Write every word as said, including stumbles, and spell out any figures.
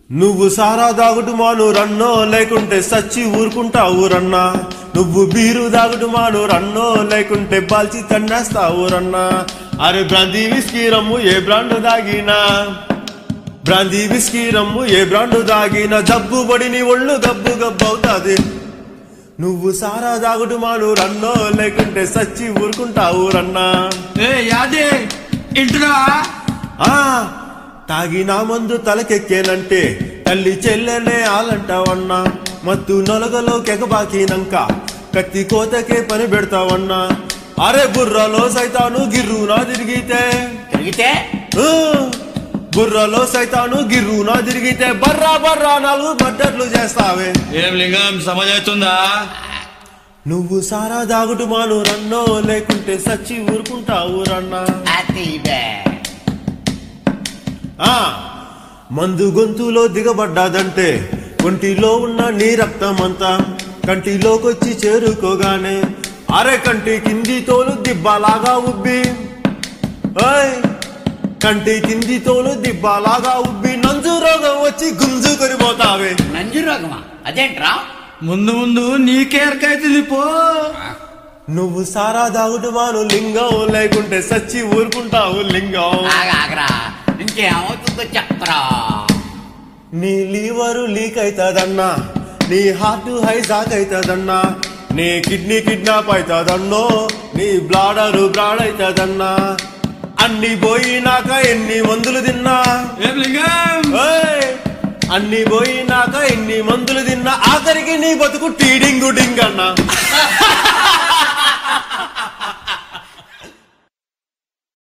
నువ్వు సారా దాగుడు మాను రన్నో లేకుంటే సచ్చి ఊరుకుంటావు రన్నా. నువ్వు బీరు దాగుడు మాను రన్నో లేకుంటే బాల్చి తండేస్తావు రన్నా. అరే బ్రాందీ విస్కీ రమ్ము ఏ బ్రాండ్ దాగినా, బ్రాందీ విస్కీ రమ్ము ఏ బ్రాండ్ దాగినా జబ్బు పడిని ఒళ్ళు గబ్బు గబ్బు అవుతాది. నువ్వు సారా దాగుడు మాను రన్నో లేకుంటే సచ్చి ఊరుకుంటావు రన్నా. ఏ యాదే ఇంటున్నా ఆ తాగినా మందు తలకెక్కేనంటే తల్లి చెల్లెనే ఆలంటావన్నా. మత్తు నొలగలో కెగబాకినంక కత్తి కోతకే పని పెడతావన్నా. అరే బుర్రలో సైతాను గిర్రునా తిరిగితే తిరిగితే బుర్రలో సైతాను గిర్రునా తిరిగితే బర్రా బర్రా నాలుగు బడ్డట్లు చేస్తావే. ఏం లింగం సమజవుతుందా? నువ్వు సారా దాగుడు మాను రన్నో లేకుంటే సచ్చి ఊరుకుంటావు రన్నా. ఆ మందు గొంతులో దిగబడ్డాదంటే ఒంటిలో ఉన్న నీ రక్తమంతా కంటిలోకొచ్చి చేరుకోగానే అరే కంటి కింది తోలు దిబ్బలాగా ఉబ్బి, కంటి కింది తోలు దిబ్బలాగా ఉబ్బి నంజు రోగం వచ్చి గుంజుకొని పోతావే. నంజు రోగమా? అదేంట్రా? ముందు ముందు నీకేరకైతుంది పో. నువ్వు సారా దాగుడు మాను లింగం లేకుంటే సచ్చి ఊరుకుంటావు లింగం. ఆగరా ఇంకేమవుతుందో చెప్పరా. నీ లీవరు లీక్ అవుతుందన్నా, నీ హార్ట్ హైజాక్ అవుతుందన్నా, నీ కిడ్నీ కిడ్నాప్ అవుతుందన్నో, నీ బ్లాడరు బ్రాడ్ అవుతుందన్నా. అన్ని పోయినాక ఎన్ని మందులు తిన్నా, ఏం లింగం అన్ని పోయినాక ఎన్ని మందులు తిన్నా ఆఖరికి నీ బతుకు టీడింగు డింగ్ అన్నా.